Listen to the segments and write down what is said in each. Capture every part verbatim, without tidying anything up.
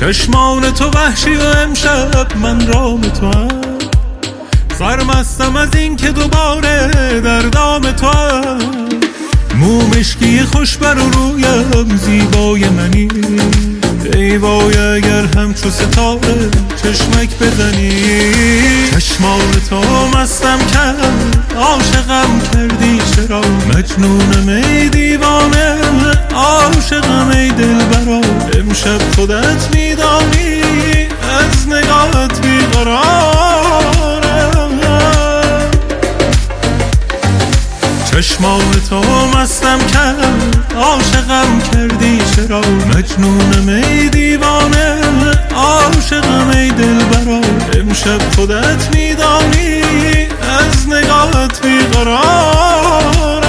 چشمان تو وحشی و امشب من رام تو هم سرمستم از این که دوباره در دام تو هم مو مشکی خوش بر و رویم زیبای منی ای وای اگر همچو ستاره چشمک بزنی چشمان تو مستم کرد عاشقم کردی چرا مجنونم ای دیوانه عاشقم ای دلبرا امشب خودت میدانی از نگاهت بیقرارم چشمان تو مستم کرد عاشقم کردی چرا مجنونم ای دیوانه عاشقم ای دلبرا امشب خودت میدانی از نگاهت بیقرارم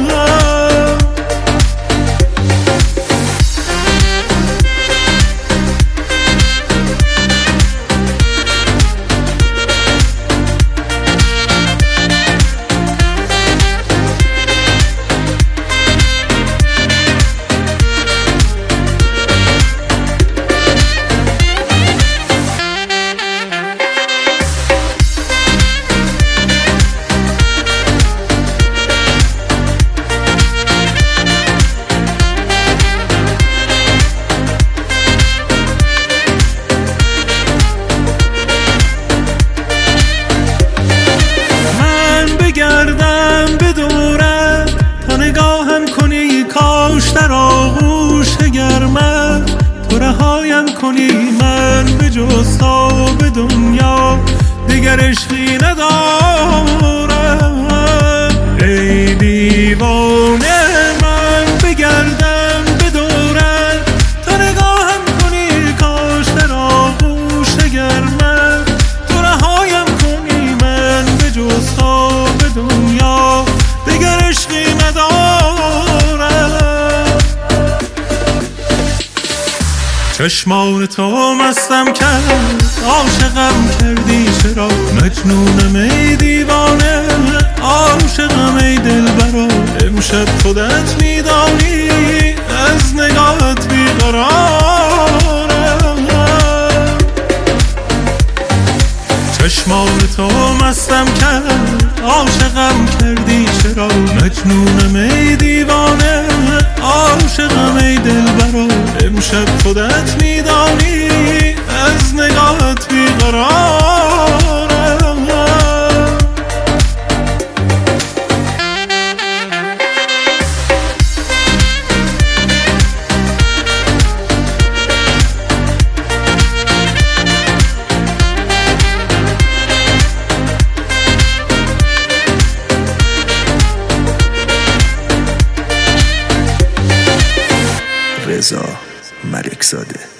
در آغوش گرمت تو رهایم کنی من به جز تا به دنیا دیگر عشقی ندارم ای دیوانه من بگردم به دورت تا نگاهم کنی کاش در آغوش گرمت تو رهایم کنی من به جز تا به دنیا دیگر عشقی ندارم چشمان تو مستم کرد عاشقم کردی چرا مجنونم ای دیوانه عاشقم ای دلبرا امشب خودت میدانی از نگاهت بیقرارم چشمان تو مستم کرد عاشقم کردی چرا مجنونم ای دیوانه عاشقم ای دلبرا امشب خودت میدانی از نگاهت بیقرارم رضا ملکزاده.